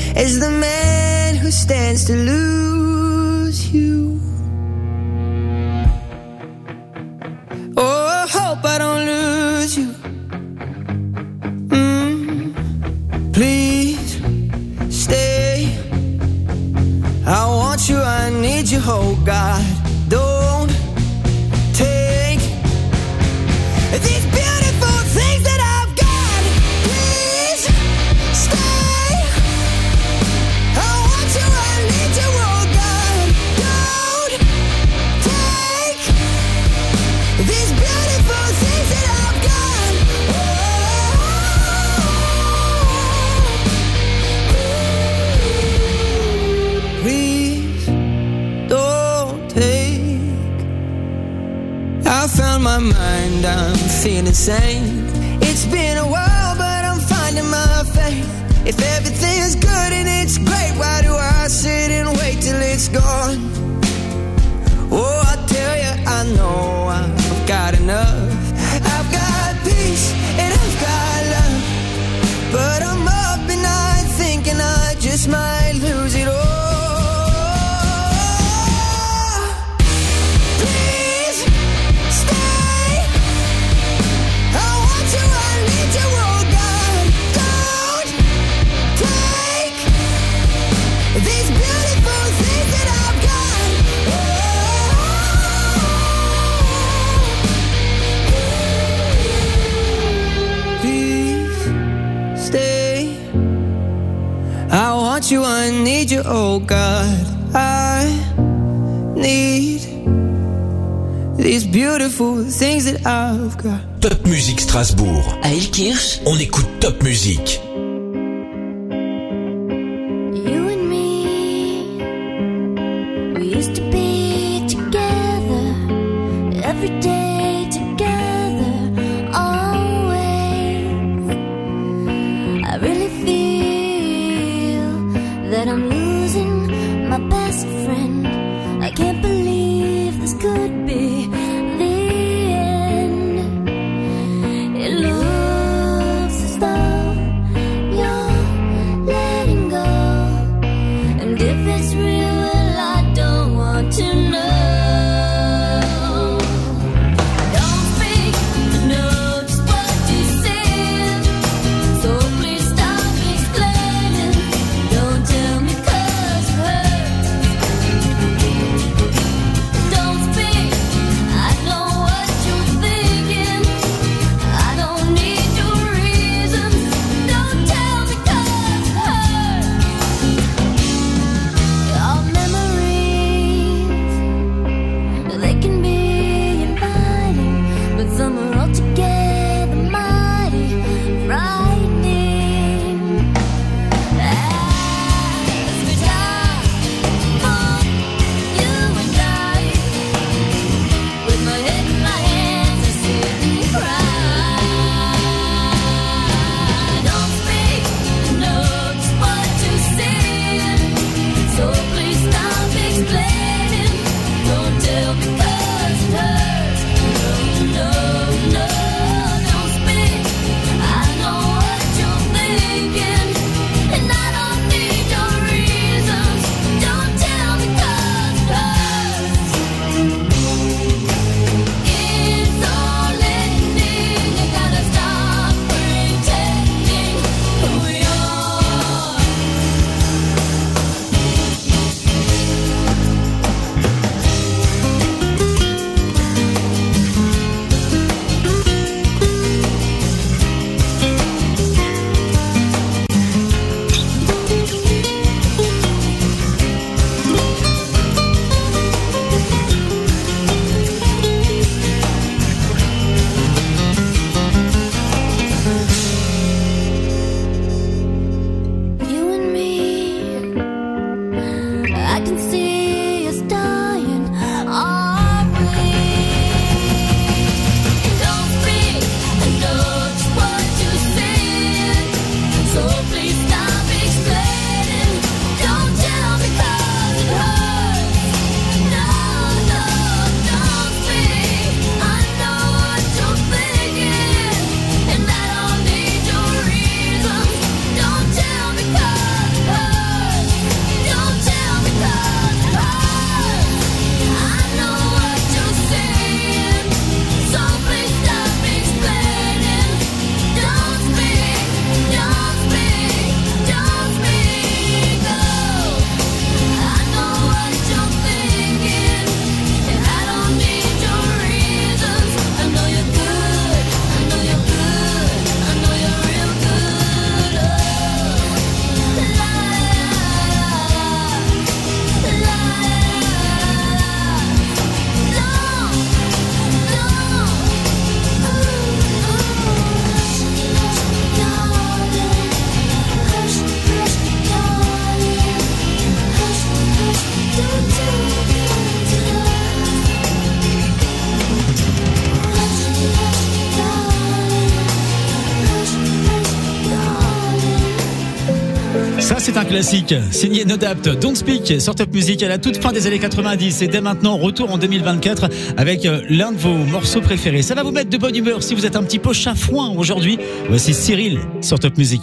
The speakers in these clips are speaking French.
as the man who stands to lose you. Oh, I hope I don't lose you. Please stay. I want you, I need you, oh God. Don't take these beautiful things that I've got. Please stay. I want you, I need you, oh God. Don't take these beautiful things that I've got. Please don't take. I found my mind, I'm feeling sane. It's been a while, but I'm finding my faith. If everything's good and it's great, why do I sit and wait till it's gone? Oh, I tell you, I know I've got enough. I've got peace and I've got love, but I'm up at night thinking I just might lose it all. Please stay. I want you, I need you, oh God. Don't take these beautiful things that I've got. Please stay. I want you, I need you, oh God. I need these beautiful things that I've got. Top Music Strasbourg. À Ilkirch, On écoute Top Music. You and me, we used to be together, every day together, always. I really feel that I'm losing my best friend. I can't believe this could be the end. It looks as though you're letting go, and if it's real, well, I don't want to know. Don't speak, I know just what you said, so please stop explaining. Don't tell me 'cause it hurts. Ça c'est un classique, signé Nodapt, Don't Speak sur Top Music à la toute fin des années 90 et dès maintenant retour en 2024 avec l'un de vos morceaux préférés. Ça va vous mettre de bonne humeur si vous êtes un petit peu chafouin aujourd'hui. Voici Cyril sur Top Music.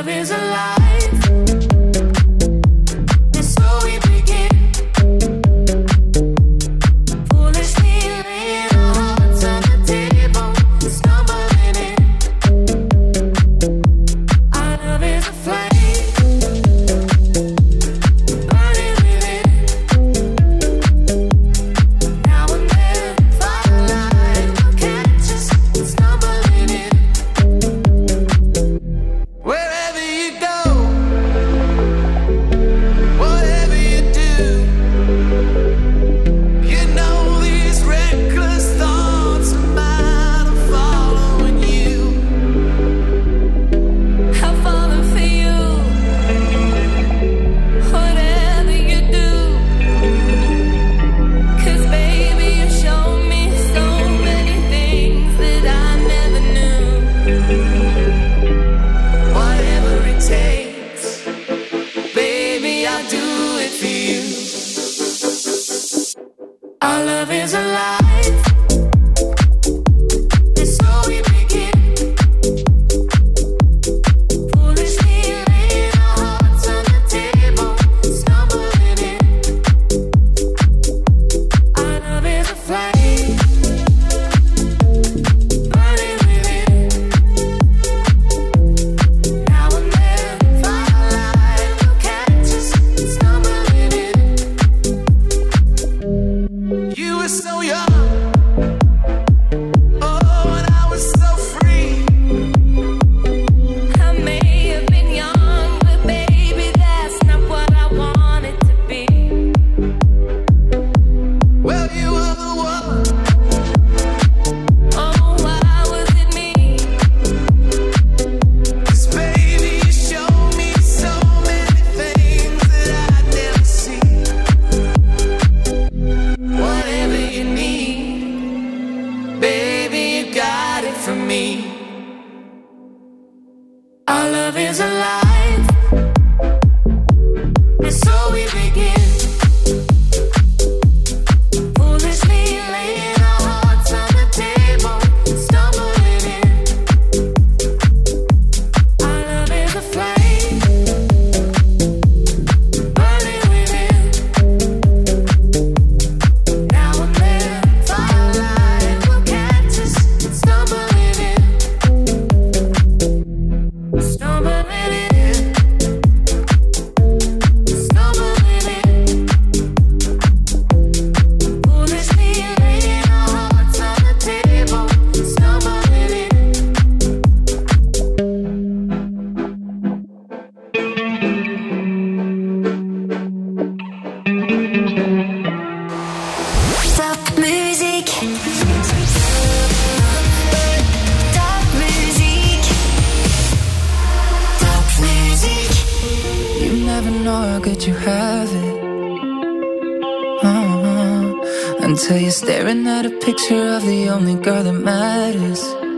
Until you're staring at a picture of the only girl that matters.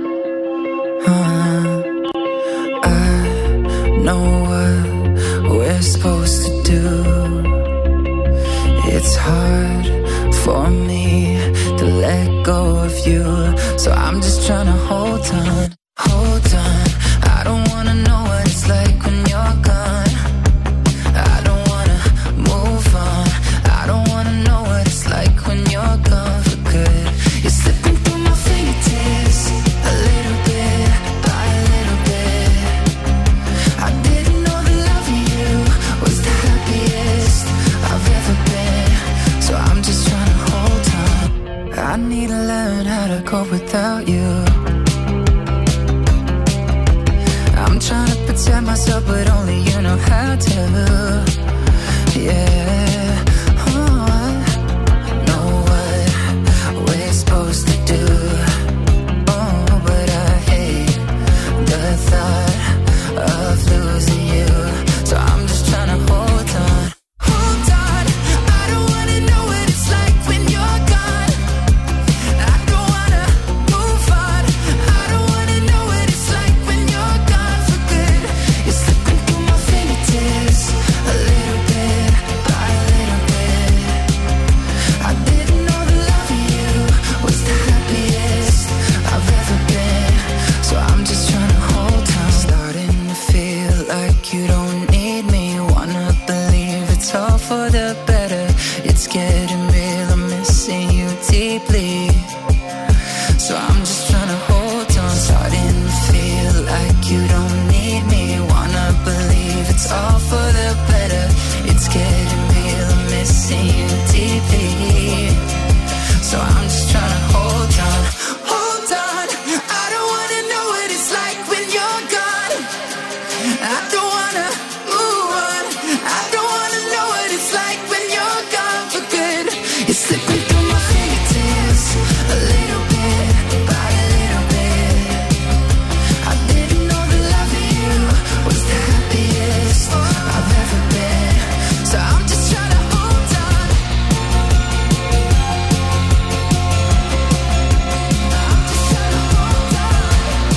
I know what we're supposed to do. It's hard for me to let go of you, so I'm just trying to hold on, hold on. I don't wanna know what it's like when you're gone. I don't wanna move on. I don't wanna know what it's like when you're gone for good. You're slipping through my fingertips, a little bit by a little bit. I didn't know that loving you was the happiest I've ever been, so I'm just trying to hold on. I need to learn how to cope without you. I'm trying to protect myself, but only you know how to. Yeah, oh, I know what we're supposed to do. Oh, but I hate the thought of losing you, so I'm just trying to hold on. Hold on, I don't wanna know what it's like when you're gone. I don't wanna move on. I don't wanna know what it's like when you're gone for good. You're slipping through my fingertips, you don't need me. Wanna believe it's all for the better. It's getting real, I'm missing you deeply. So I'm just trying to hold on, starting to feel like you don't need me. Wanna believe it's all for the better. It's getting real, I'm missing you deeply. So I'm just trying to hold on, hold on. I don't wanna know what it's like when you're gone. I don't wanna move on. I don't wanna know what it's like when you're gone for good. You're slipping through my fingertips a little bit by a little bit. I didn't know the love of you was the happiest I've ever been. So I'm just trying to hold on. I'm just trying to hold on.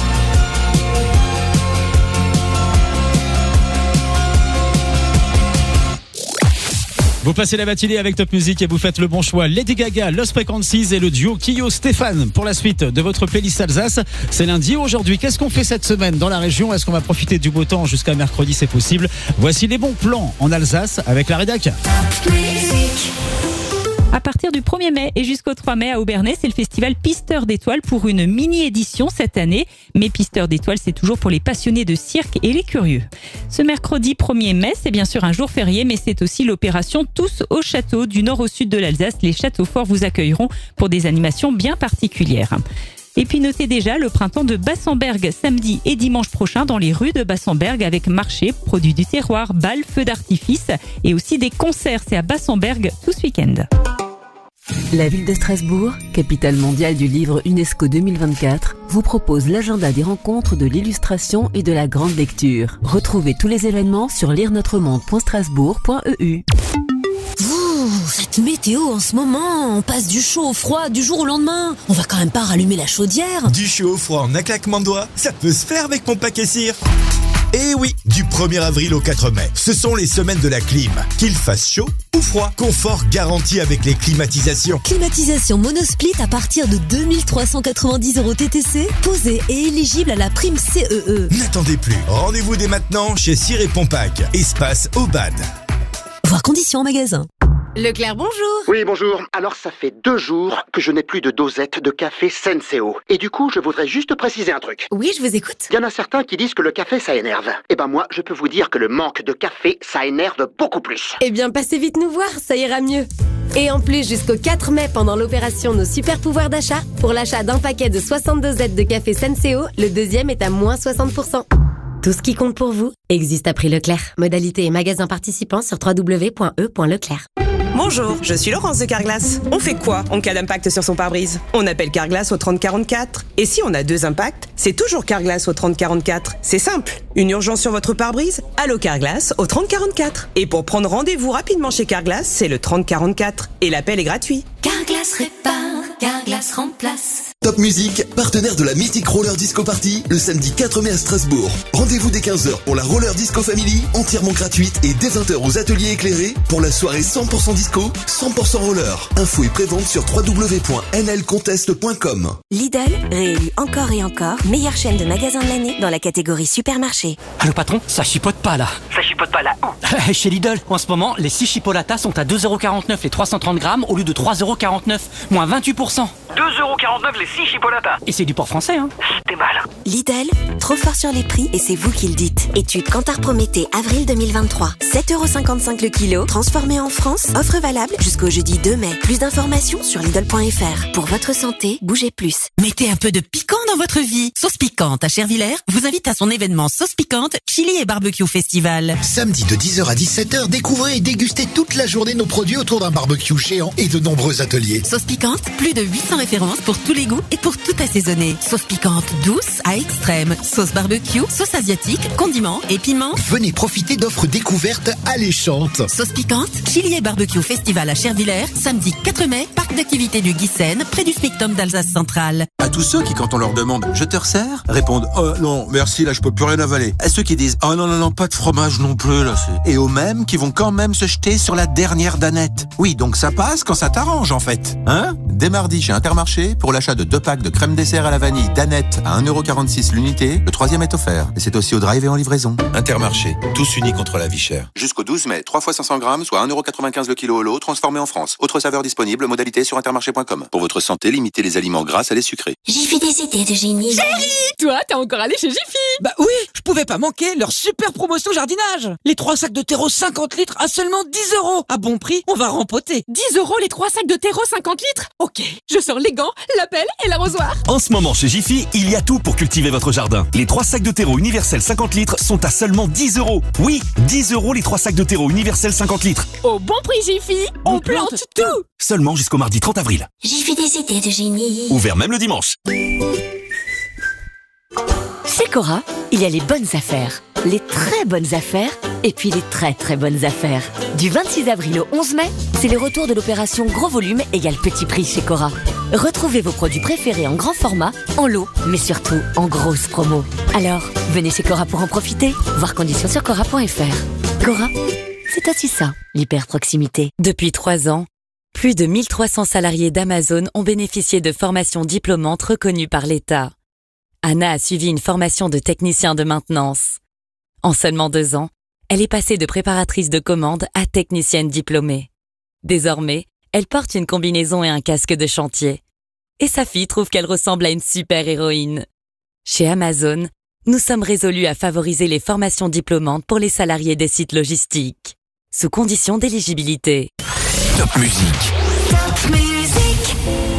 Vous passez la matinée avec Top Music et vous faites le bon choix. Lady Gaga, Lost Frequencies et le duo Kyo Stéphane pour la suite de votre playlist Alsace. C'est lundi aujourd'hui. Qu'est-ce qu'on fait cette semaine dans la région? Est-ce qu'on va profiter du beau temps jusqu'à mercredi? C'est possible. Voici les bons plans en Alsace avec la rédac. À partir du 1er mai et jusqu'au 3 mai à Aubernais, c'est le festival Pisteur d'étoiles pour une mini-édition cette année. Mais Pisteur d'étoiles, c'est toujours pour les passionnés de cirque et les curieux. Ce mercredi 1er mai, c'est bien sûr un jour férié, mais c'est aussi l'opération Tous au château. Du nord au sud de l'Alsace, les châteaux forts vous accueilleront pour des animations bien particulières. Et puis notez déjà le printemps de Bassenberg samedi et dimanche prochain dans les rues de Bassenberg avec marché, produits du terroir, bal, feux d'artifice et aussi des concerts. C'est à Bassenberg tout ce week-end. La ville de Strasbourg, capitale mondiale du livre UNESCO 2024, vous propose l'agenda des rencontres de l'illustration et de la grande lecture. Retrouvez tous les événements sur lirenotremonde.strasbourg.eu. Cette météo en ce moment, on passe du chaud au froid du jour au lendemain. On va quand même pas rallumer la chaudière. Du chaud au froid en un claquement de doigts, ça peut se faire avec mon paquet cire. Et oui, du 1er avril au 4 mai, ce sont les semaines de la clim. Qu'il fasse chaud ou froid, confort garanti avec les climatisations. Climatisation monosplit à partir de 2390 € TTC, posée et éligible à la prime CEE. N'attendez plus, rendez-vous dès maintenant chez Cire et Pompac, espace Aubade. Voir conditions en magasin. Leclerc, bonjour. Oui, bonjour. Alors, ça fait 2 jours que je n'ai plus de dosette de café Senseo. Et du coup, je voudrais juste préciser un truc. Oui, je vous écoute. Il y en a certains qui disent que le café, ça énerve. Eh ben moi, je peux vous dire que le manque de café, ça énerve beaucoup plus. Eh bien, passez vite nous voir, ça ira mieux. Et en plus, jusqu'au 4 mai, pendant l'opération Nos Super Pouvoirs d'achat, pour l'achat d'un paquet de 60 dosettes de café Senseo, le deuxième est à moins 60%. Tout ce qui compte pour vous existe à prix Leclerc. Modalité et magasin participants sur www.e.leclerc. Bonjour, je suis Laurence de Carglass. On fait quoi en cas d'impact sur son pare-brise? On appelle Carglass au 3044. Et si on a 2 impacts, c'est toujours Carglass au 3044. C'est simple. Une urgence sur votre pare-brise? Allô Carglass au 3044. Et pour prendre rendez-vous rapidement chez Carglass, c'est le 3044. Et l'appel est gratuit. Carglass répare, Carglass remplace. Top Music, partenaire de la Mythic Roller Disco Party, le samedi 4 mai à Strasbourg. Rendez-vous dès 15h pour la Roller Disco Family, entièrement gratuite, et dès 20h aux ateliers éclairés pour la soirée 100% disco, 100% roller. Info et prévente sur www.nlcontest.com. Lidl, réélu encore et encore, meilleure chaîne de magasins de l'année dans la catégorie supermarché. Allô patron, ça chipote pas là. Ça chipote pas là où? Chez Lidl, en ce moment, les 6 chipolatas sont à 2,49€ les 330 grammes au lieu de 3,49€, moins 28%. 2,49€ les 6 chipolatas. Et c'est du port français, hein. T'es mal. Lidl, trop fort sur les prix et c'est vous qui le dites. Étude Kantar Prométhée, avril 2023. 7,55€ le kilo, transformé en France. Offre valable jusqu'au jeudi 2 mai. Plus d'informations sur Lidl.fr. Pour votre santé, bougez plus. Mettez un peu de piquant dans votre vie. Sauce Piquante à Chervillers vous invite à son événement Sauce Piquante Chili et Barbecue Festival. Samedi de 10h à 17h, découvrez et dégustez toute la journée nos produits autour d'un barbecue géant et de nombreux ateliers. Sauce Piquante, plus de 800 références pour tous les goûts et pour tout assaisonner. Sauce piquante douce à extrême, sauce barbecue, sauce asiatique, condiments et piments. Venez profiter d'offres découvertes alléchantes. Sauce piquante, Chili et Barbecue Festival à Chervillers, samedi 4 mai, parc d'activités du Guissen, près du Spectrum d'Alsace Centrale. À tous ceux qui, quand on leur demande « Je te resserre ?» répondent « Oh non, merci, là je peux plus rien avaler ». À ceux qui disent « Oh non, pas de fromage non plus, là c'est... » Et aux mêmes qui vont quand même se jeter sur la dernière danette. Oui, donc ça passe quand ça t'arrange en fait. Hein ? Dès mardi chez Intermarché, pour l'achat de 2 packs de crème dessert à la vanille danette à 1,46€ l'unité, le 3e est offert. Et c'est aussi au drive et en livraison. Intermarché, tous unis contre la vie chère. Jusqu'au 12 mai, 3 fois 500 grammes, soit 1,95€ le kilo au lot, transformé en France. Autre saveur disponible, modalité sur intermarché.com. Pour votre santé, limitez les aliments gras à les sucrés. Jiffy des idées de génie. Chérie, toi, t'es encore allé chez Jiffy? Bah oui, je pouvais pas manquer leur super promotion jardinage. Les 3 sacs de terreau 50 litres à seulement 10€. À bon prix, on va rempoter. 10€ les 3 sacs de terreau 50 litres? Ok, je sors les gants, la pelle et l'arrosoir. En ce moment chez Jiffy, il y a tout pour cultiver votre jardin. Les 3 sacs de terreau universel 50 litres sont à seulement 10€. Oui, 10€ les 3 sacs de terreau universel 50 litres. Au bon prix Jiffy, on plante tout. Seulement jusqu'au mardi 30 avril. Jiffy des idées de génie. Ouvert même le dimanche. Chez Cora, il y a les bonnes affaires, les très bonnes affaires et puis les très très bonnes affaires. Du 26 avril au 11 mai, c'est le retour de l'opération Gros Volume égale Petit Prix chez Cora. Retrouvez vos produits préférés en grand format, en lot, mais surtout en grosse promo. Alors, venez chez Cora pour en profiter. Voir conditions sur cora.fr. Cora, c'est aussi ça, l'hyper-proximité. Depuis 3 ans, plus de 1300 salariés d'Amazon ont bénéficié de formations diplômantes reconnues par l'État. Anna a suivi une formation de technicien de maintenance. En seulement 2 ans, elle est passée de préparatrice de commande à technicienne diplômée. Désormais, elle porte une combinaison et un casque de chantier. Et sa fille trouve qu'elle ressemble à une super-héroïne. Chez Amazon, nous sommes résolus à favoriser les formations diplômantes pour les salariés des sites logistiques, sous condition d'éligibilité. Top musique. Top musique.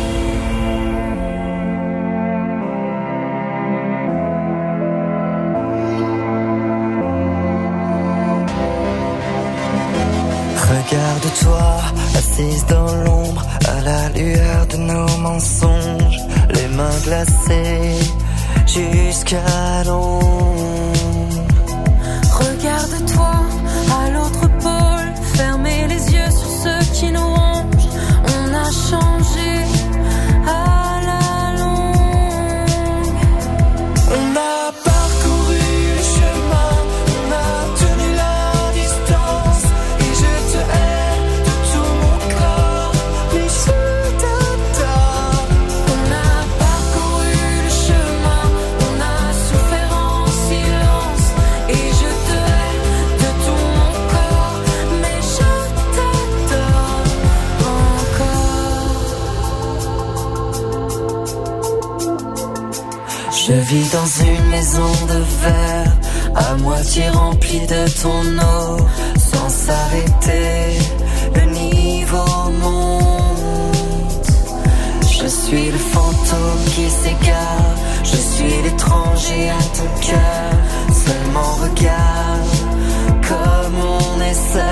Regarde-toi, assise dans l'ombre, à la lueur de nos mensonges, les mains glacées jusqu'à l'ombre. Regarde-toi à l'autre pôle, fermez les yeux sur ce qui nous ronge. On a changé à la longue. On a parcouru le chemin, on a tenu la distance, et je te hais de tout mon corps, mais je t'adore. On a parcouru le chemin, on a souffert en silence, et je te hais de tout mon corps, mais je t'adore encore. Je vis dans une maison de verre, à moitié remplie de ton eau, sans s'arrêter, le niveau monte. Je suis le fantôme qui s'égare, je suis l'étranger à ton cœur, seulement regarde comme on est seul.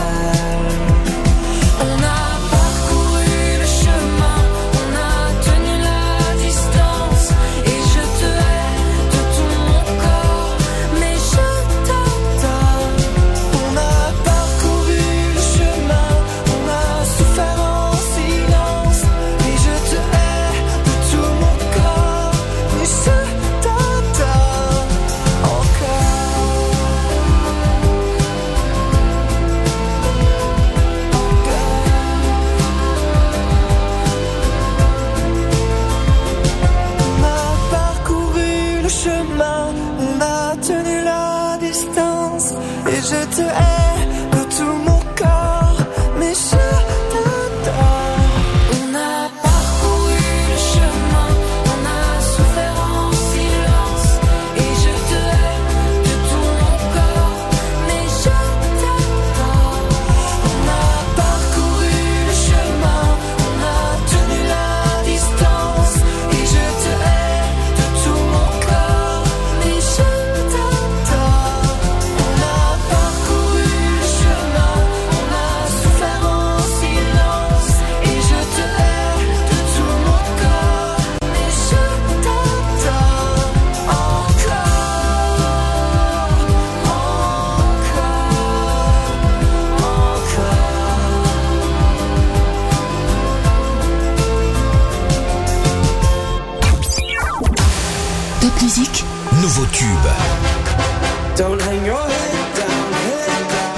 On a parcouru le chemin, on a tenu la distance, et je te hais de tout mon corps, mais je t'adore. On a parcouru le chemin, on a souffert en silence, et je te hais de tout mon corps, mais je t'adore encore.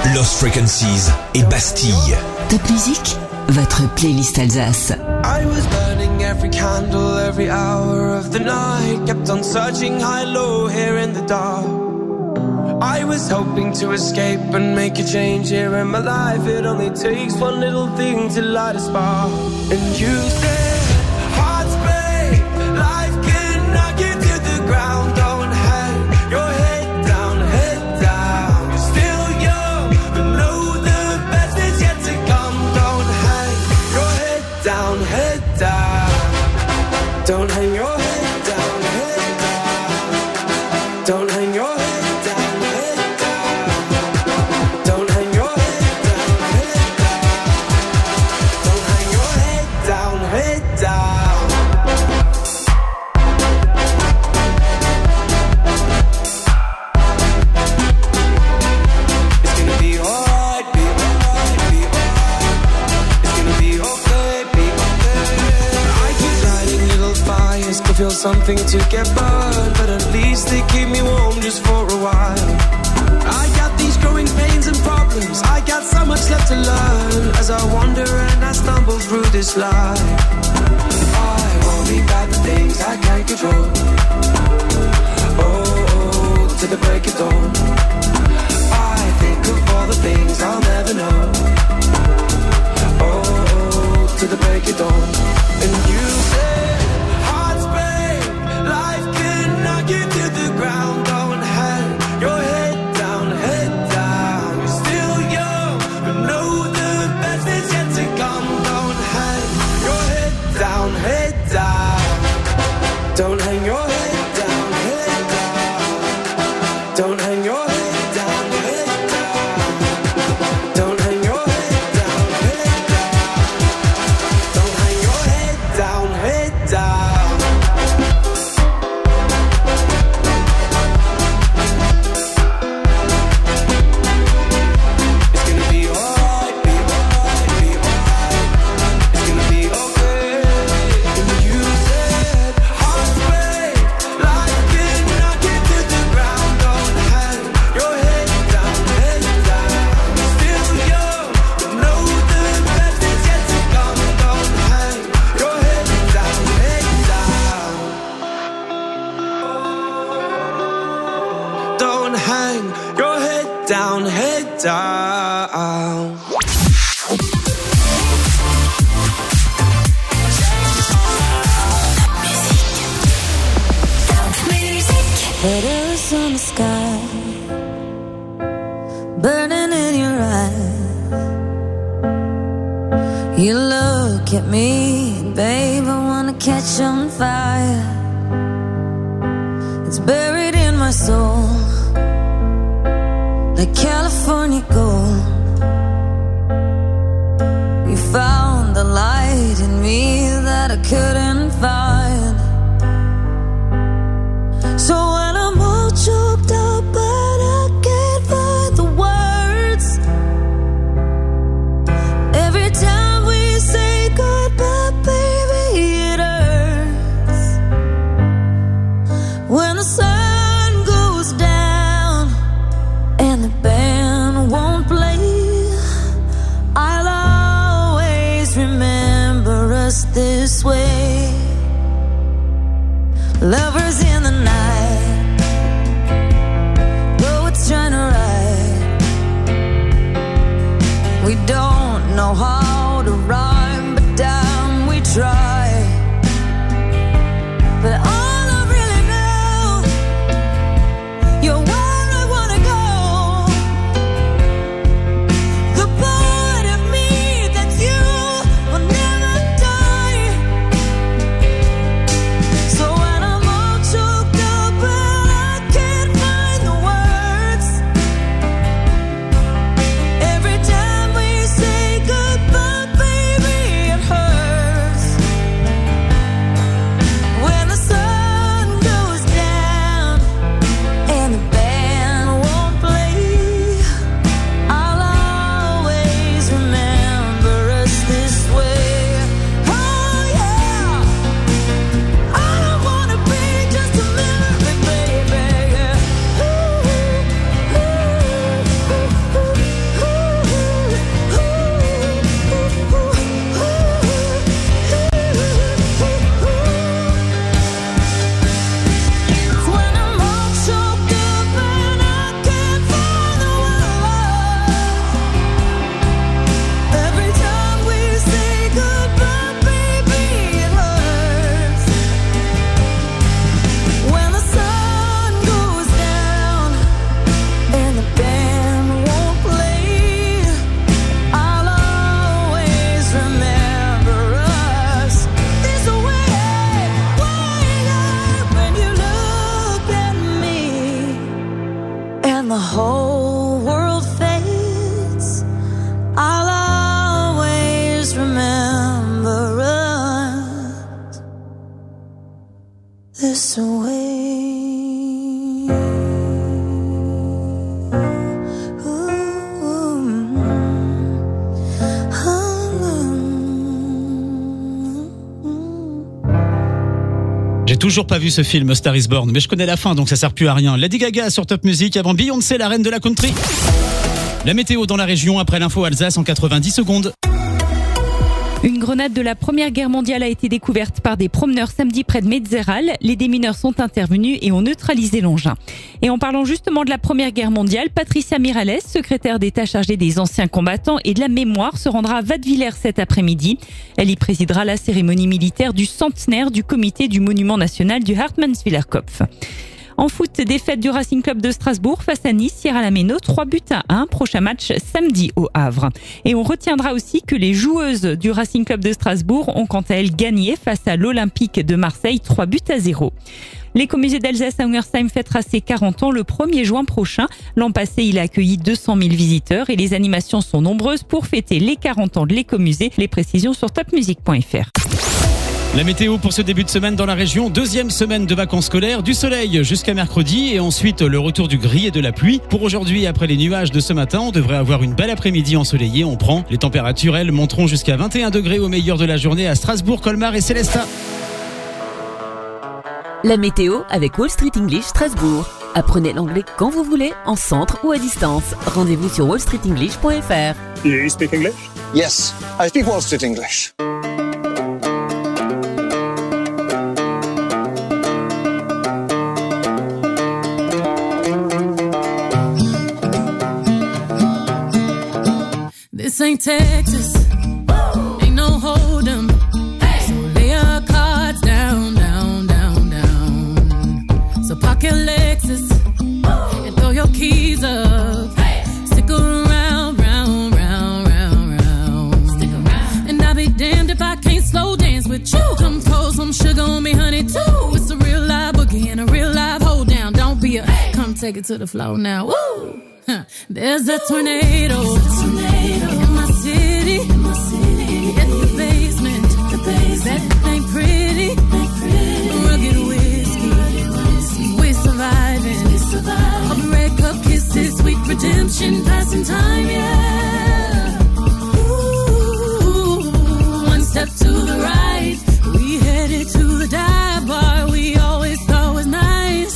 Lost Frequencies et Bastille. Top Music, votre playlist Alsace. I was burning every candle, every hour of the night. Kept on searching high, low, here in the dark. I was hoping to escape and make a change here in my life. It only takes one little thing to light a spark. And you said, hearts break, life can knock you to the ground. Don't hang your head down, head down. You're still young, but know the best is yet to come. Don't hang your head down, head down. Don't hang your head down, head down. Don't hang your head. Feel something to get burned, but at least they keep me warm just for a while. I got these growing pains and problems, I got so much left to learn as I wander and I stumble through this life. I worry about the things I can't control. Oh, to the break of dawn. I think of all the things I'll never know. Oh, to the break of dawn. And you say life can knock you to the ground. Don't hang your head down, head down. You're still young, but know the best is yet to come. Don't hang your head down, head down. Don't hang your head down, head down. Don't hang your head down, head down. Don't hang your head down, head down. Don't hang your head down, head down. Down, head down. Letters on the sky, burning in your eyes. You look at me, babe, I wanna catch on fire. It's buried in my soul, like California gold. You found the light in me that I couldn't find. So when I'm all choked up but I can't find the words, every time we say goodbye, baby, it hurts. When the sun goes down and the band won't play, I'll always remember us this way. Lovers in the night, poets trying to write. We don't know how to rhyme, but damn, we try. But all I really know, you're where I wanna go. The part of me that you will never die. So when I'm all choked up and I can't find the words, every time we say goodbye, baby, it hurts. toujours pas vu ce film Star is Born, mais je connais la fin donc ça sert plus à rien. Lady Gaga sur Top Music avant Beyoncé, la reine de la country. La météo dans la région après l'info Alsace en 90 secondes. Une grenade de la Première Guerre mondiale a été découverte par des promeneurs samedi près de Metzeral. Les démineurs sont intervenus et ont neutralisé l'engin. Et en parlant justement de la Première Guerre mondiale, Patricia Miralles, secrétaire d'État chargée des anciens combattants et de la mémoire, se rendra à Wattwiller cet après-midi. Elle y présidera la cérémonie militaire du centenaire du comité du Monument national du Hartmannswiller Kopf. En foot, défaite du Racing Club de Strasbourg face à Nice, hier à la Méno, 3-1. Prochain match samedi au Havre. Et on retiendra aussi que les joueuses du Racing Club de Strasbourg ont quant à elles gagné face à l'Olympique de Marseille, 3-0. L'écomusée d'Alsace à Ungersheim fêtera ses 40 ans le 1er juin prochain. L'an passé, il a accueilli 200 000 visiteurs et les animations sont nombreuses pour fêter les 40 ans de l'écomusée. Les précisions sur topmusic.fr. La météo pour ce début de semaine dans la région, deuxième semaine de vacances scolaires, du soleil jusqu'à mercredi et ensuite le retour du gris et de la pluie. Pour aujourd'hui, après les nuages de ce matin, on devrait avoir une belle après-midi ensoleillée, on prend. Les températures, elles, monteront jusqu'à 21 degrés au meilleur de la journée à Strasbourg, Colmar et Célestat. La météo avec Wall Street English Strasbourg. Apprenez l'anglais quand vous voulez, en centre ou à distance. Rendez-vous sur wallstreetenglish.fr. You speak English? Yes, I speak Wall Street English. This ain't Texas, ain't no hold'em. So lay your cards down, down, down, down. So park your Lexus and throw your keys up. Stick around, round, round, round, round. Stick around. And I'll be damned if I can't slow dance with you. Come pour some sugar on me, honey, too. It's a real live boogie and a real live hold down. Don't be a, come take it to the floor now. Woo! There's a tornado in my city, in the basement. That ain't pretty, rugged whiskey. We're surviving. All the red cup kisses, sweet redemption, passing time, yeah. Ooh, one step to the right, we headed to the dive bar we always thought was nice.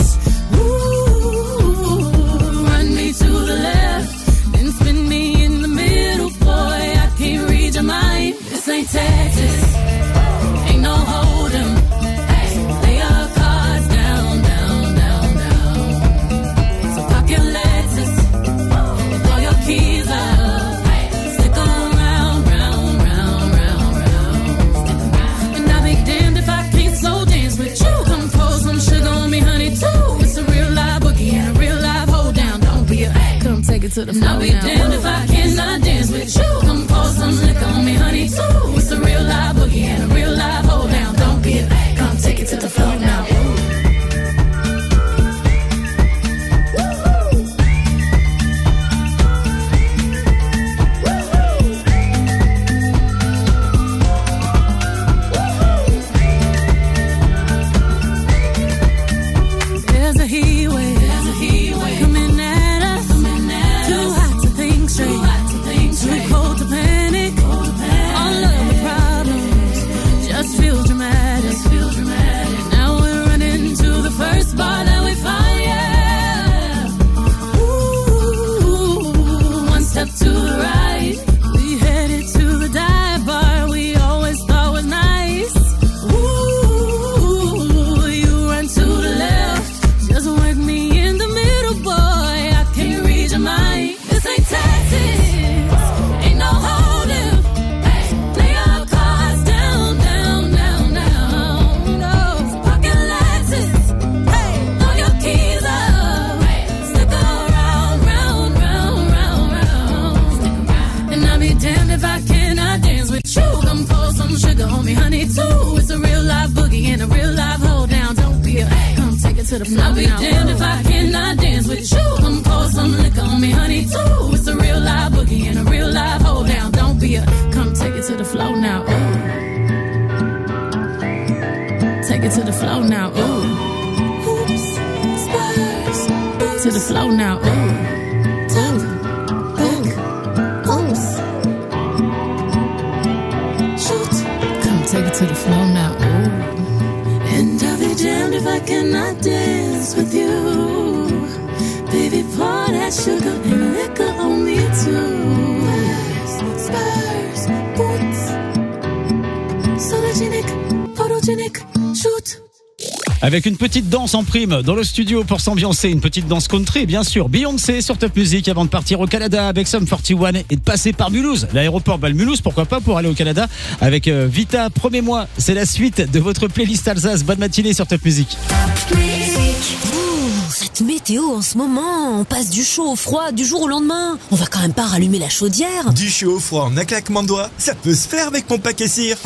To the left, then spin me in the middle, boy, I can't read your mind. This ain't Texas, ain't no hold'em. Lay your cards down, down, down, down. So park your Lexus and throw your keys up. Stick around, round, round, round, round. And I'll be damned if I can't slow dance with you. Come pour some sugar on me, honey, too. It's a real live boogie and a real live hold down. Come take it to the floor. I'll be damned if I cannot dance with you. Come pour some liquor on me, honey, too. It's a real live boogie and a real live hold down. Don't be a, come take it to the floor now. There's a heat wave. Coming at us. Too hot to think straight. Too cold to panic. All of the problems just feel dramatic. Now we're running to the first bar that we find, yeah. Ooh, one step to the right, we headed to the dive bar we always thought was nice. Ooh, you run to the left, just work me in the middle, boy, I can't read your mind. This ain't Texas, ain't no hold'em. Lay your cards down, down, down, down. No, park your Lexus, throw your keys up. Stick around, round, round, round, round. And I'll be damned if I cannot dance with you. Come pour some sugar on me, honey, too. It's a real live boogie and a real live hold down. Don't be a, come take it to the floor. I'll be damned if I cannot dance with you. Come pour some liquor on me, honey, too. It's a real live boogie and a real live hold down. Don't be a, come take it to the floor now. Ooh. Take it to the floor now. Ooh. Oops, spurs. To the floor now. Ooh. Top, back, oops. Shoot. Come take it to the floor now. Ooh. And I'll be down. Why can't I dance with you? Baby, pour that sugar and liquor on me too. Spurs, boots, sologenic, photogenic, shoot. Avec une petite danse en prime dans le studio pour s'ambiancer, une petite danse country, bien sûr. Beyoncé sur Top Music avant de partir au Canada avec Sum 41 et de passer par Mulhouse. L'aéroport Mulhouse, pourquoi pas, pour aller au Canada avec Vita. Promets-moi, c'est la suite de votre playlist Alsace. Bonne matinée sur Top Music. Cette météo en ce moment, on passe du chaud au froid du jour au lendemain. On va quand même pas rallumer la chaudière. Du chaud au froid en un claquement de doigts, ça peut se faire avec mon paquet cire.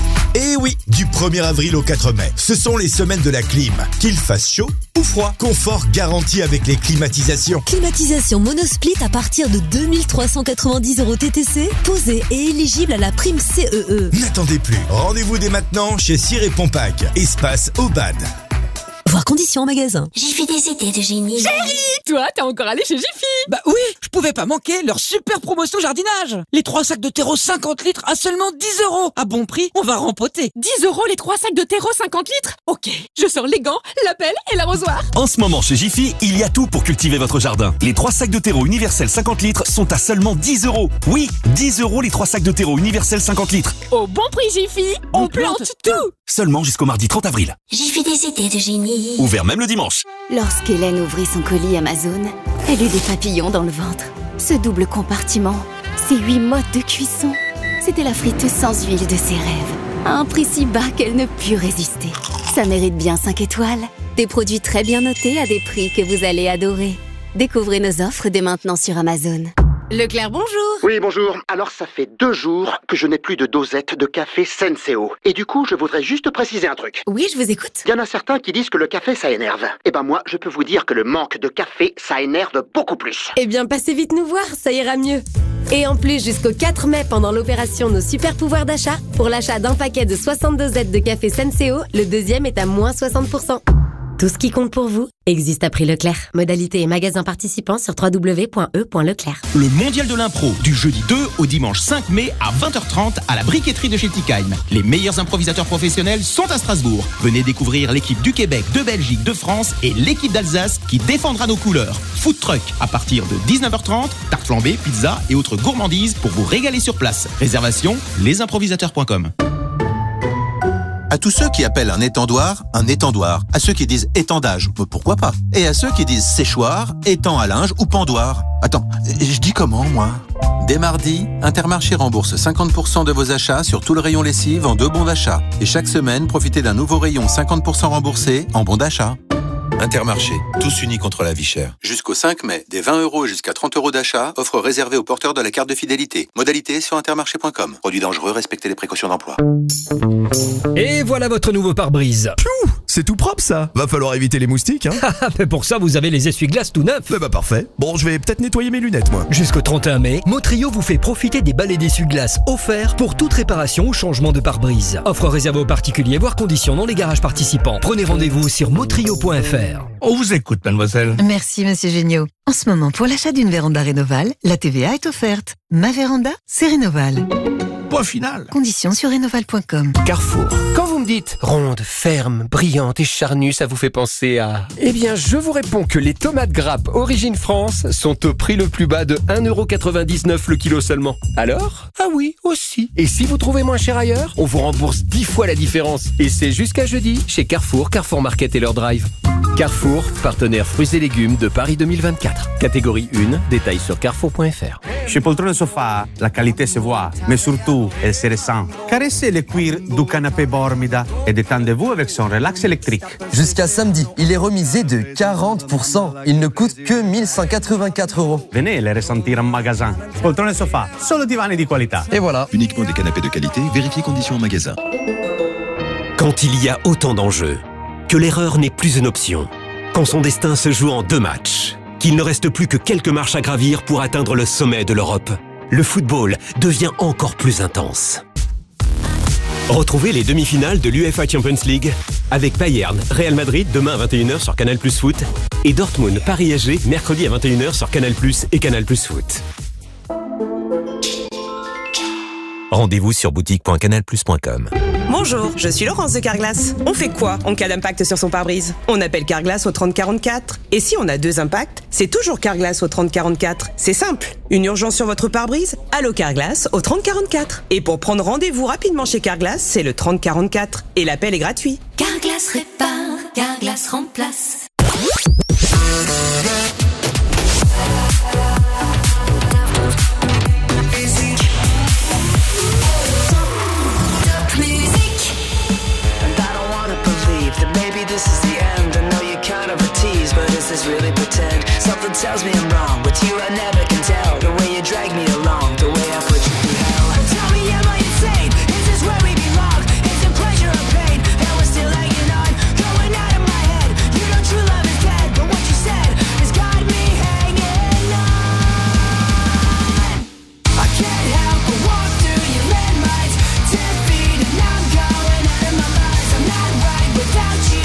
Et oui, du 1er avril au 4 mai, ce sont les semaines de la clim. Qu'il fasse chaud ou froid, confort garanti avec les climatisations. Climatisation monosplit à partir de 2390 € TTC, posé et éligible à la prime CEE. N'attendez plus, rendez-vous dès maintenant chez Cire et Pompac, espace Aubade. Voir conditions en magasin. Jiffy des idées de génie. Chérie, toi, t'es encore allé chez Jiffy? Bah oui, je pouvais pas manquer leur super promotion jardinage. Les 3 sacs de terreau 50 litres à seulement 10 €. À bon prix, on va rempoter. 10 € les 3 sacs de terreau 50 litres? Ok, je sors les gants, la pelle et l'arrosoir. En ce moment chez Jiffy, il y a tout pour cultiver votre jardin. Les 3 sacs de terreau universel 50 litres sont à seulement 10 €. Oui, 10 € les 3 sacs de terreau universel 50 litres. Au bon prix Jiffy, on plante tout. Seulement jusqu'au mardi 30 avril. Jiffy des idées de génie. Ouvert même le dimanche. Lorsqu'Hélène ouvrit son colis Amazon, elle eut des papillons dans le ventre. Ce double compartiment, ces 8 modes de cuisson, c'était la friteuse sans huile de ses rêves. À un prix si bas qu'elle ne put résister. Ça mérite bien 5 étoiles. Des produits très bien notés à des prix que vous allez adorer. Découvrez nos offres dès maintenant sur Amazon. Leclerc, bonjour. Oui, bonjour. Alors, ça fait 2 jours que je n'ai plus de dosette de café Senseo. Et du coup, je voudrais juste préciser un truc. Oui, je vous écoute. Il y en a certains qui disent que le café, ça énerve. Eh ben moi, je peux vous dire que le manque de café, ça énerve beaucoup plus. Eh bien, passez vite nous voir, ça ira mieux. Et en plus, jusqu'au 4 mai, pendant l'opération Nos Super Pouvoirs d'achat, pour l'achat d'un paquet de 62 dosettes de café Senseo, le deuxième est à moins 60%. Tout ce qui compte pour vous existe à prix Leclerc. Modalité et magasin participants sur www.e.leclerc. Le mondial de l'impro, du jeudi 2 au dimanche 5 mai à 20h30 à la briqueterie de chez Tikheim. Les meilleurs improvisateurs professionnels sont à Strasbourg. Venez découvrir l'équipe du Québec, de Belgique, de France et l'équipe d'Alsace qui défendra nos couleurs. Food truck à partir de 19h30, tarte flambée, pizza et autres gourmandises pour vous régaler sur place. Réservation lesimprovisateurs.com. À tous ceux qui appellent un étendoir, à ceux qui disent étendage, pourquoi pas, et à ceux qui disent séchoir, étang à linge ou pendoir. Attends, je dis comment, moi? Dès mardi, Intermarché rembourse 50% de vos achats sur tout le rayon lessive en 2 bons d'achat. Et chaque semaine, profitez d'un nouveau rayon 50% remboursé en bons d'achat. Intermarché, tous unis contre la vie chère. Jusqu'au 5 mai, des 20 € jusqu'à 30 € d'achat, offre réservée aux porteurs de la carte de fidélité. Modalité sur intermarché.com. Produit dangereux, respectez les précautions d'emploi. Et voilà votre nouveau pare-brise. C'est tout propre ça. Va falloir éviter les moustiques, hein. Mais pour ça, vous avez les essuie-glaces tout neufs. Bah parfait. Bon, je vais peut-être nettoyer mes lunettes, moi. Jusqu'au 31 mai, Motrio vous fait profiter des balais d'essuie-glaces offerts pour toute réparation ou changement de pare-brise. Offre réservée aux particuliers, voire conditions dans les garages participants. Prenez rendez-vous sur motrio.fr. On vous écoute, mademoiselle. Merci, monsieur Géniaud. En ce moment, pour l'achat d'une véranda Rénoval, la TVA est offerte. Ma véranda, c'est Rénoval. Point final. Conditions sur rénoval.com. Carrefour. Quand vous me dites ronde, ferme, brillante et charnue, ça vous fait penser à... Eh bien, je vous réponds que les tomates grappes Origine France sont au prix le plus bas de 1,99 € le kilo seulement. Alors? Ah oui, aussi. Et si vous trouvez moins cher ailleurs, on vous rembourse 10 fois la différence. Et c'est jusqu'à jeudi chez Carrefour, Carrefour Market et leur drive. Carrefour, partenaire fruits et légumes de Paris 2024. Catégorie 1, détails sur carrefour.fr. Chez Poltrone Sofa, la qualité se voit, mais surtout, elle se ressent. Caressez le cuir du canapé Bormida et détendez-vous avec son relax électrique. Jusqu'à samedi, il est remisé de 40%. Il ne coûte que 1184 €. Venez le ressentir en magasin. Poltrone Sofa, solo divani di qualità. Et voilà. Uniquement des canapés de qualité, vérifiez conditions en magasin. Quand il y a autant d'enjeux, que l'erreur n'est plus une option, quand son destin se joue en 2 matchs, qu'il ne reste plus que quelques marches à gravir pour atteindre le sommet de l'Europe, le football devient encore plus intense. Retrouvez les demi-finales de l'UEFA Champions League avec Bayern, Real Madrid demain à 21h sur Canal+ Foot et Dortmund, Paris SG mercredi à 21h sur Canal+ et Canal+ Foot. Rendez-vous sur boutique.canalplus.com. Bonjour, je suis Laurence de Carglass. On fait quoi en cas d'impact sur son pare-brise? On appelle Carglass au 3044. Et si on a 2 impacts, c'est toujours Carglass au 3044. C'est simple. Une urgence sur votre pare-brise? Allô Carglass au 3044. Et pour prendre rendez-vous rapidement chez Carglass, c'est le 3044. Et l'appel est gratuit. Carglass répare, Carglass remplace. This is the end. I know you're kind of a tease, but is this really pretend? Something tells me I'm wrong. With you I never can tell. The way you drag me along, the way I put you through hell. Tell me, am I insane? Is this where we belong? Is it pleasure or pain? And we're still hanging on, going out of my head. You know true love is dead, but what you said has got me hanging on. I can't help but walk through your landmines, 10 feet and I'm going out of my mind. I'm not right without you.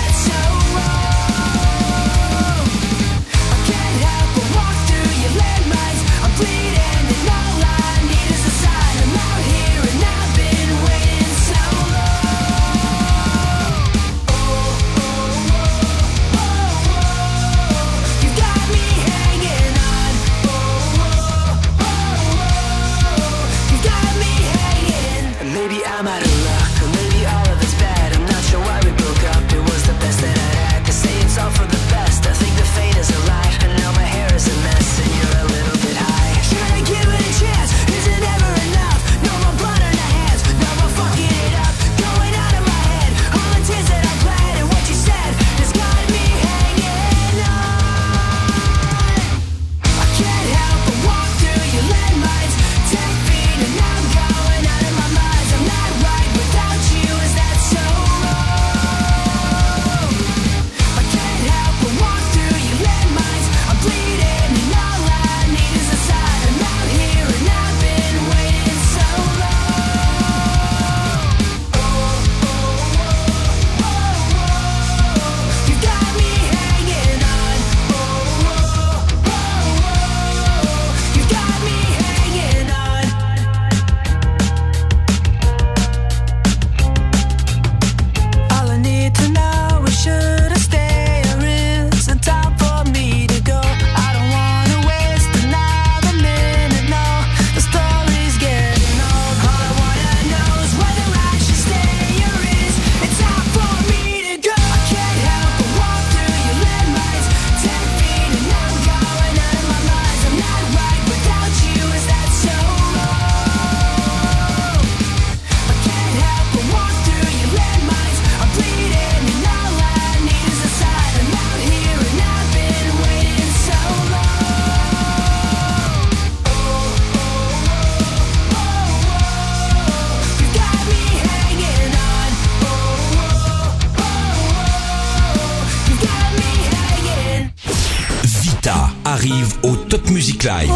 Arrive au Top Music Live.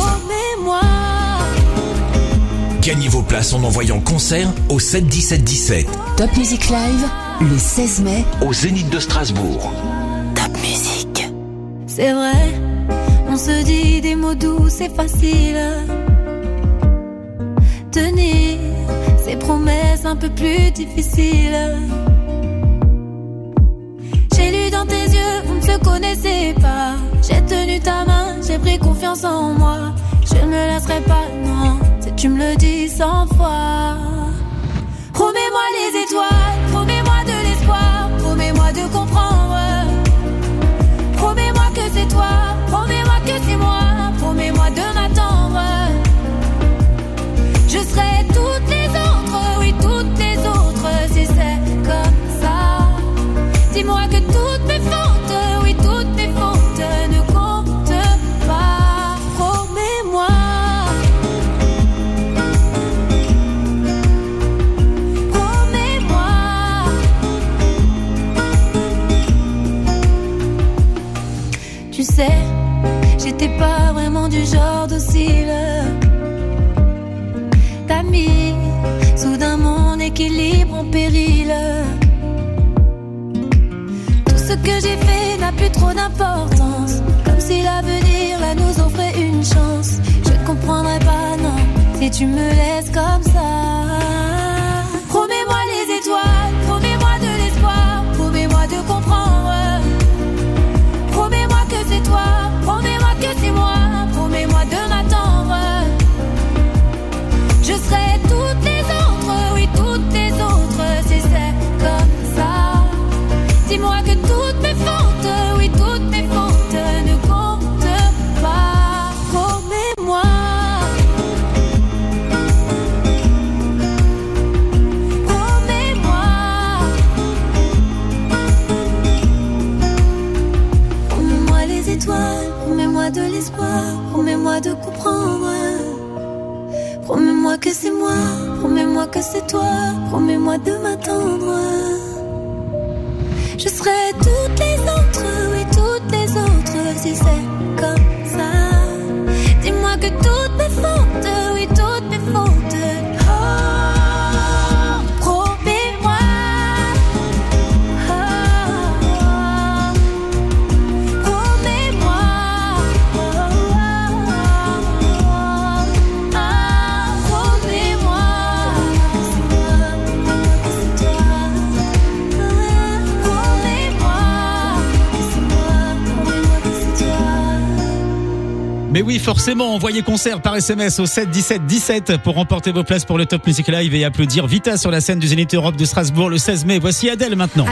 Gagnez vos places en envoyant concert au 7 17 17. Top Music Live, le 16 mai, au Zénith de Strasbourg. Top Music. C'est vrai, on se dit des mots doux, c'est facile. Tenir ces promesses un peu plus difficiles. J'ai lu dans tes yeux, on ne se connaissait pas. J'ai tenu ta main, j'ai pris confiance en moi. Je ne me laisserai pas, non, si tu me le dis 100 fois. Promets-moi les étoiles, promets-moi de l'espoir, promets-moi de comprendre. Promets-moi que c'est toi, promets-moi que c'est moi, promets-moi de m'attendre. Je serai toutes les autres, oui toutes les autres, si c'est comme ça. Dis-moi que toutes mes fautes, oui toutes mes fautes ne comptent pas. Promets-moi. Promets-moi. Tu sais, j'étais pas vraiment du genre docile. T'as mis soudain mon équilibre en péril. Ce que j'ai fait n'a plus trop d'importance. Comme si l'avenir là nous offrait une chance. Je ne comprendrai pas, non, si tu me laisses comme ça. Promets-moi les étoiles. Promets-moi que c'est moi, promets-moi que c'est toi, promets-moi de m'attendre. Je serai toutes les autres, oui toutes les autres, si c'est comme ça. Dis-moi que toutes mes fautes, oui toutes mes fautes. Oh, promets-moi. Oh, promets-moi. Mais oui, forcément, envoyez concert par SMS au 7 17 17 pour remporter vos places pour le Top Music Live et applaudir Vita sur la scène du Zénith Europe de Strasbourg le 16 mai. Voici Adèle maintenant.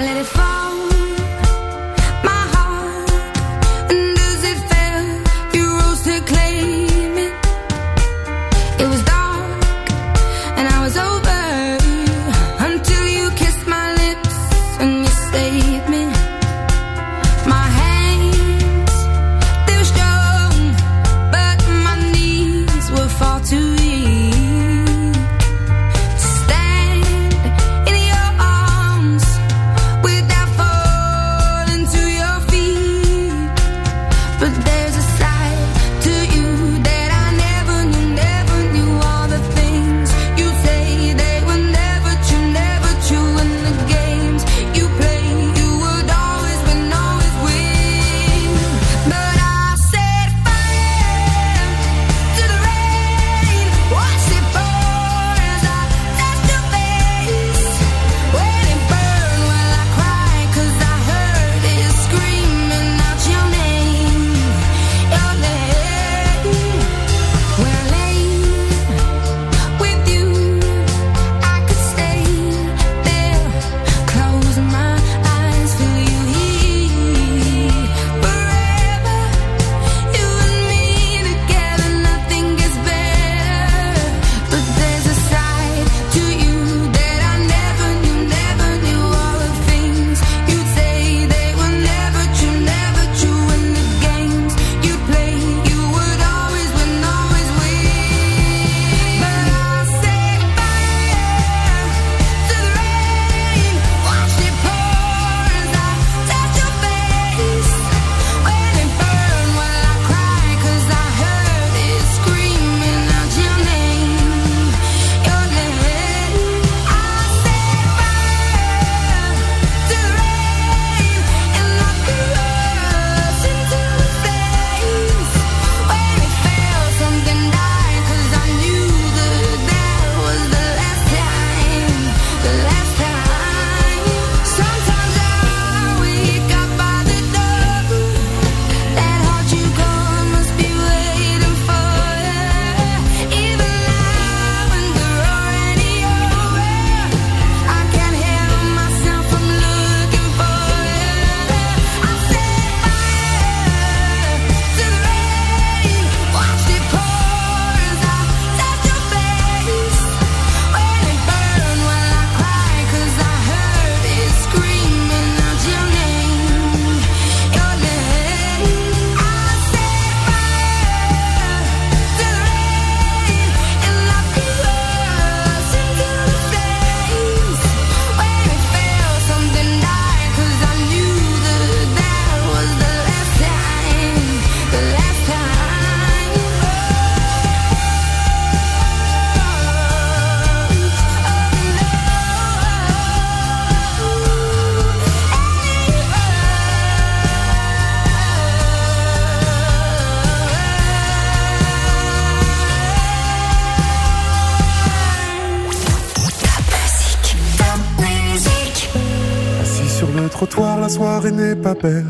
Trottoir, la soirée n'est pas belle.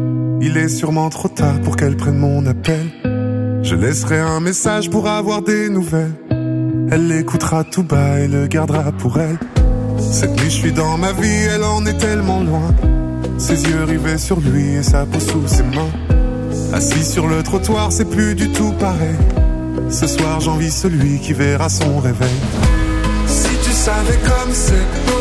Il est sûrement trop tard pour qu'elle prenne mon appel. Je laisserai un message pour avoir des nouvelles. Elle l'écoutera tout bas et le gardera pour elle. Cette nuit je suis dans ma vie, elle en est tellement loin. Ses yeux rivés sur lui et sa peau sous ses mains. Assis sur le trottoir, c'est plus du tout pareil. Ce soir j'envie celui qui verra son réveil. Si tu savais comme c'est beau.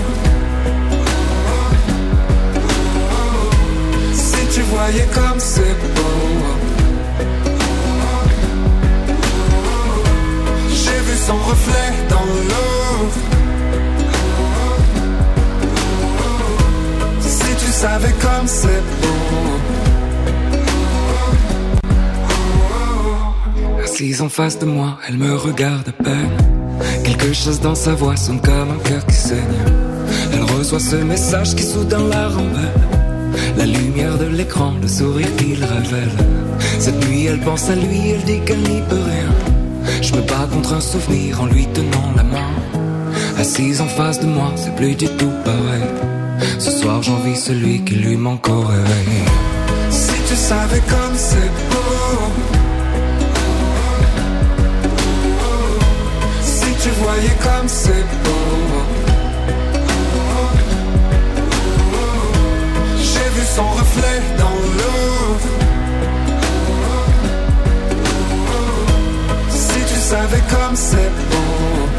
Tu voyais comme c'est beau. J'ai vu son reflet dans l'eau. Si tu savais comme c'est beau. Assise en face de moi, elle me regarde à peine. Quelque chose dans sa voix sonne comme un cœur qui saigne. Elle reçoit ce message qui soudain la rembelle. La lumière de l'écran, le sourire qu'il révèle. Cette nuit elle pense à lui, elle dit qu'elle n'y peut rien. Je me bats contre un souvenir en lui tenant la main. Assise en face de moi, c'est plus du tout pareil. Ce soir j'envie celui qui lui manque au réveil. Si tu savais comme c'est beau. Si tu voyais comme c'est beau. J'ai vu son reflet dans l'eau. Si tu savais comme c'est beau.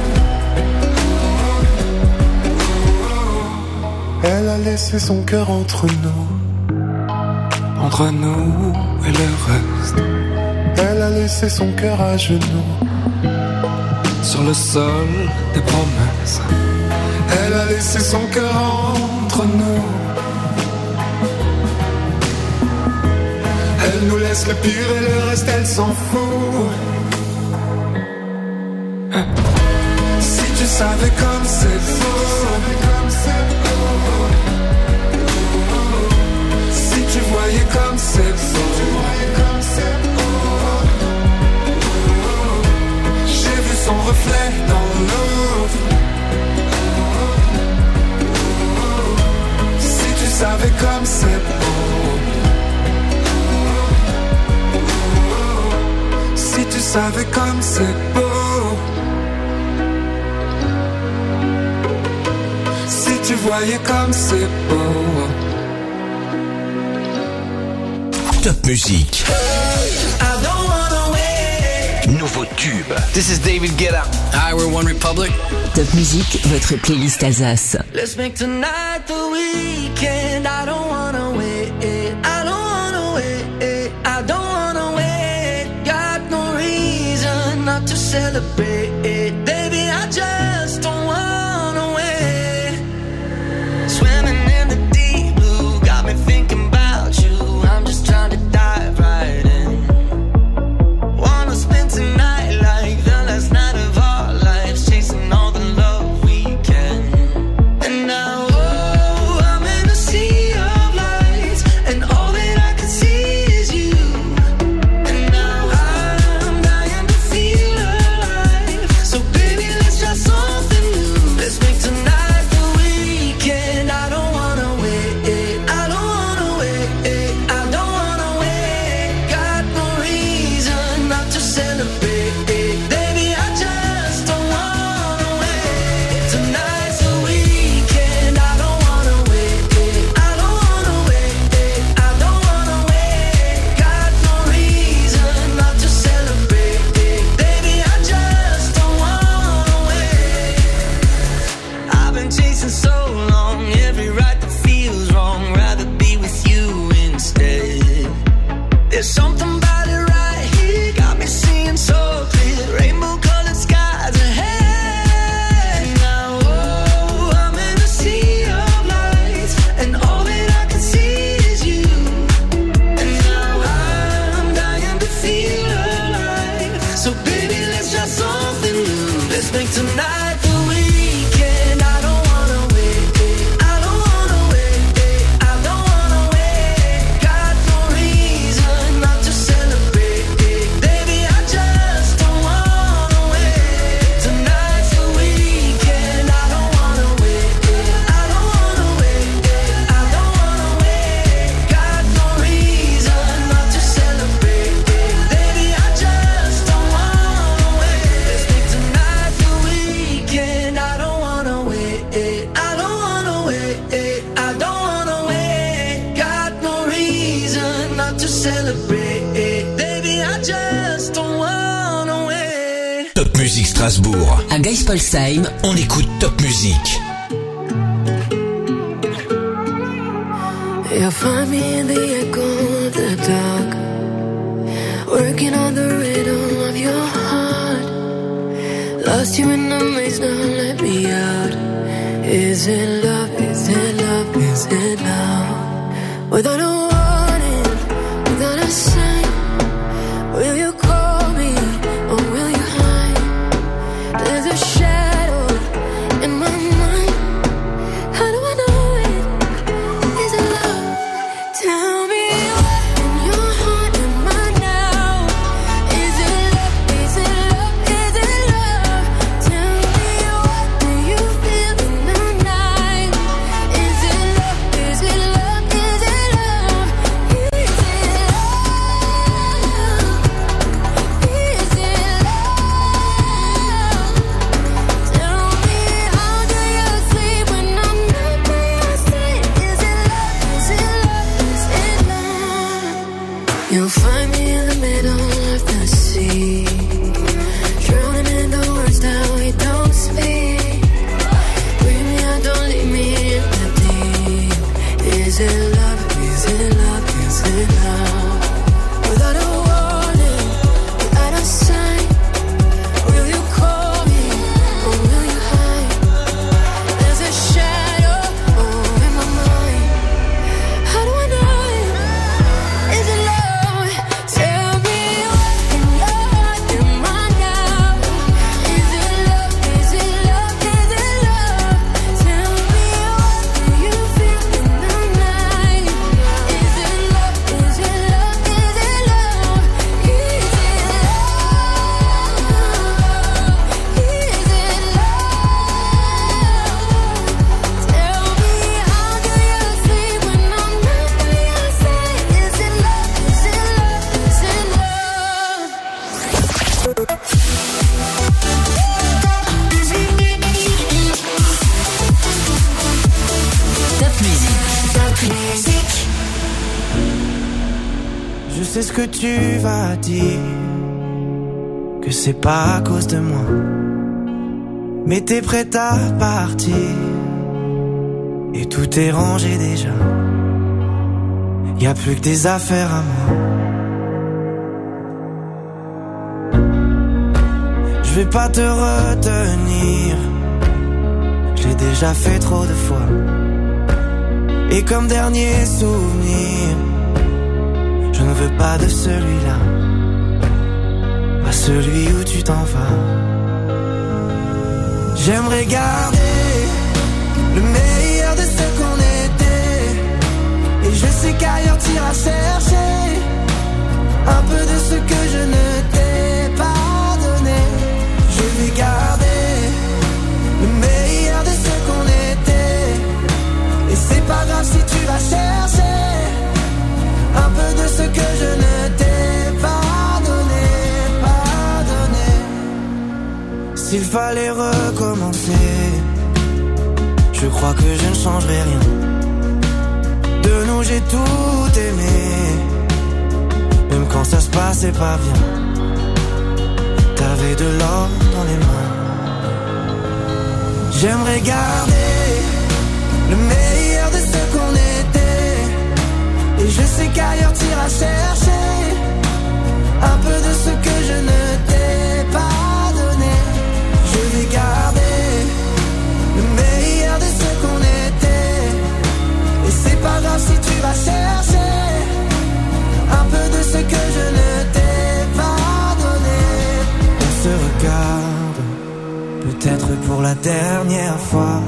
Elle a laissé son cœur entre nous. Entre nous et le reste. Elle a laissé son cœur à genoux. Sur le sol des promesses. Elle a laissé son cœur entre nous. Elle nous laisse le pire et le reste elle s'en fout. Si tu savais comme c'est beau. Si tu voyais comme c'est beau. J'ai vu son reflet dans l'eau. Si tu savais comme c'est beau. Si tu savais comme c'est beau. Si tu voyais comme c'est beau. Top Musique. Nouveau tube. This is David Guetta. Hi, we're One Republic. Top Musique, votre playlist Alsace. Let's make tonight the weekend. I don't wanna wait. I don't wanna wait. I don't wanna wait. Got no reason not to celebrate. Baby, I just don't wanna wait. Swimming in the deep blue, got me thinking about you. I'm just trying to dive right in. Wanna spend tonight like the last night of our lives, chasing all the love we can. And now, oh, I'm in a sea of lights, and all that I can see is you. And now I'm dying to feel alive. So baby, let's try something new. Let's make tonight the weekend. I don't wanna wait. I don't wanna wait. I don't wanna wait. Got no reason not to celebrate. Baby, I just don't wanna wait. Tonight's the weekend. I don't wanna wait. I don't wanna wait. I don't wanna wait. Got no reason not to celebrate. Baby, I just don't wanna wait. I've been chasing so long, every right that feels wrong. Rather be with you instead. There's something about it right here, got me seeing so clear. Rainbow colored skies ahead. Now, oh, I'm in a sea of lights, and all that I can see is you. And now I'm dying to feel alive. So baby, let's try something new. Let's make tonight the weekend. I don't wanna wait. I don't wanna wait. I don't wanna wait. Got no reason not to celebrate. Baby, I just don't wanna wait. Tonight's the weekend. I don't wanna wait. I don't wanna wait. I don't wanna wait. Got no reason not to celebrate. Baby, I just don't wanna wait. Let's make tonight the weekend. I don't wanna wait. I don't wanna wait. I don't wanna wait. Got no reason not to celebrate. Baby, I just don't wanna wait. Top Musique Strasbourg. À Geispolsheim, On écoute Top Musique. You'll find me in the echo of the dark, working on the rhythm of your heart. Lost you in the maze, now let me out. Is it love, is it love, is it love? Without a warning, without a sign, will you call me or will you hide? There's a shadow in my mind. How do I know it? Is it love? Tell me what in your heart am I now? Is it love? Is it love? Is it love? Tell me what do you feel in the night? Is it love? Is it love? Is it love? Is it love? Is it love? Tell me how do you sleep when I'm not by your side? Is it love? Is it love? Is it love? You'll find me in the middle of the sea, drowning in the words that we don't speak. Bring me out, don't leave me in the deep. Is it love? Is it love? Is it love? Without a warning, without a sign, will you call me or will you hide? There's a shadow in my mind. How do I know it? Is it love? Tell me what in your heart am I now? Is it love? Is it love? Is it love? Tell me what do you feel in the night? Is it love? Is it love? Is it love? Is it love? Is it love? Tell me how do you sleep when I'm not by your side? Is it love? Is it love? Is it Top musique. Je sais ce que tu vas dire, que c'est pas à cause de moi, mais t'es prête à partir, et tout est rangé déjà. Y a plus que des affaires à moi. Je vais pas te retenir, je l'ai déjà fait trop de fois. Et comme dernier souvenir, je ne veux pas de celui-là, pas celui où tu t'en vas. J'aimerais garder le meilleur de ce qu'on était, et je sais qu'ailleurs t'iras chercher un peu de ce que je ne t'ai pas donné. Je vais garder le meilleur de ce qu'on était, et c'est pas grave si tu vas chercher un peu de ce que je ne t'ai pas donné, pas donné. S'il fallait recommencer, je crois que je ne changerai rien. De nous j'ai tout aimé, même quand ça se passait pas bien. T'avais de l'or dans les mains. J'aimerais garder le meilleur de ce qu'on était, et je sais qu'ailleurs t'iras chercher un peu de ce que je ne t'ai pas donné. Je vais garder le meilleur de ce qu'on était, et c'est pas grave si tu vas chercher un peu de ce que je ne t'ai pas donné. On se regarde, peut-être pour la dernière fois,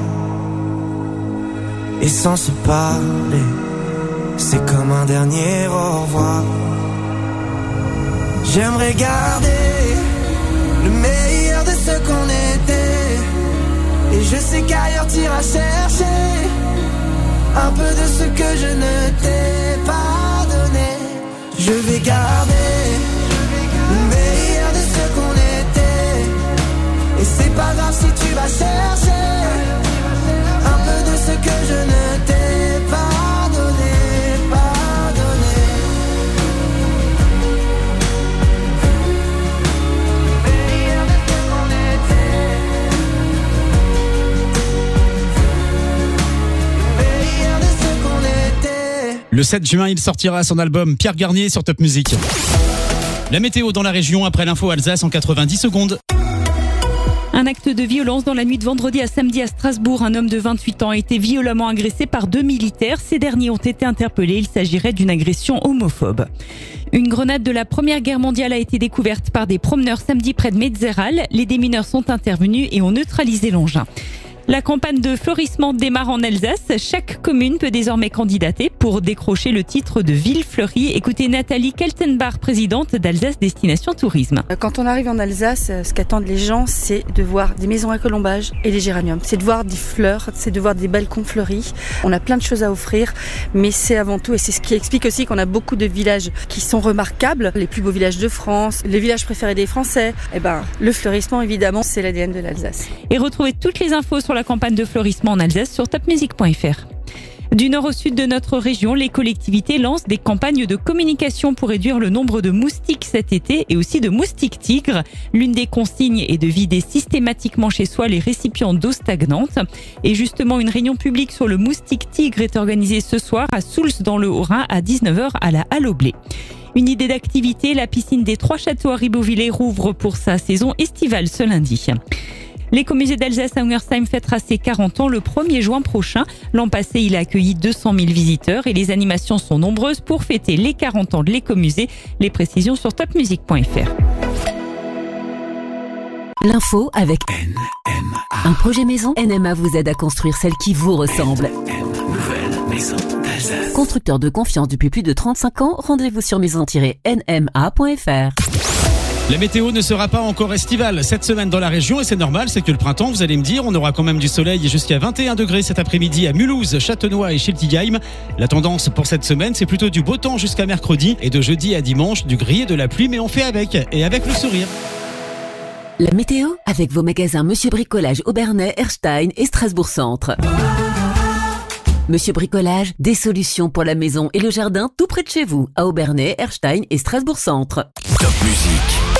et sans se parler, c'est comme un dernier au revoir. J'aimerais garder le meilleur de ce qu'on était, et je sais qu'ailleurs t'iras chercher un peu de ce que je ne t'ai pas donné. Je vais garder le meilleur de ce qu'on était, et c'est pas grave si tu vas chercher un peu de ce que je ne t'ai pas donné, pas donné. Le meilleur de ce qu'on était, le meilleur de ce qu'on était. Le 7 juin, il sortira son album Pierre Garnier sur Top Music. La météo dans la région après l'info Alsace en 90 secondes. Un acte de violence dans la nuit de vendredi à samedi à Strasbourg. Un homme de 28 ans a été violemment agressé par 2 militaires. Ces derniers ont été interpellés. Il s'agirait d'une agression homophobe. Une grenade de la Première Guerre mondiale a été découverte par des promeneurs samedi près de Metzeral. Les démineurs sont intervenus et ont neutralisé l'engin. La campagne de fleurissement démarre en Alsace. Chaque commune peut désormais candidater pour décrocher le titre de ville fleurie. Écoutez Nathalie Keltenbach, présidente d'Alsace Destination Tourisme. Quand on arrive en Alsace, ce qu'attendent les gens, c'est de voir des maisons à colombage et des géraniums. C'est de voir des fleurs, c'est de voir des balcons fleuris. On a plein de choses à offrir, mais c'est avant tout, et c'est ce qui explique aussi qu'on a beaucoup de villages qui sont remarquables. Les plus beaux villages de France, les villages préférés des Français. Le fleurissement, évidemment, c'est l'ADN de l'Alsace. Et retrouvez toutes les infos sur la campagne de fleurissement en Alsace sur topmusic.fr. Du nord au sud de notre région, les collectivités lancent des campagnes de communication pour réduire le nombre de moustiques cet été et aussi de moustiques tigres. L'une des consignes est de vider systématiquement chez soi les récipients d'eau stagnante. Et justement, une réunion publique sur le moustique tigre est organisée ce soir à Souls dans le Haut-Rhin à 19h à la Halle au Blé. Une idée d'activité, la piscine des Trois Châteaux à Ribeauvillé rouvre pour sa saison estivale ce lundi. L'écomusée d'Alsace à Ungersheim fêtera ses 40 ans le 1er juin prochain. L'an passé, il a accueilli 200 000 visiteurs et les animations sont nombreuses pour fêter les 40 ans de l'écomusée. Les précisions sur topmusic.fr. L'info avec NMA. Un projet maison, NMA vous aide à construire celle qui vous ressemble. Nouvelle maison d'Alsace. Constructeur de confiance depuis plus de 35 ans, rendez-vous sur maison-nma.fr. La météo ne sera pas encore estivale cette semaine dans la région et c'est normal, c'est que le printemps, vous allez me dire, on aura quand même du soleil jusqu'à 21 degrés cet après-midi à Mulhouse, Châtenois et Schiltigheim. La tendance pour cette semaine, c'est plutôt du beau temps jusqu'à mercredi et de jeudi à dimanche, du gris et de la pluie, mais on fait avec et avec le sourire. La météo avec vos magasins Monsieur Bricolage Aubernais, Erstein et Strasbourg Centre. Monsieur Bricolage, des solutions pour la maison et le jardin tout près de chez vous, à Aubernais, Erstein et Strasbourg Centre. Top musique.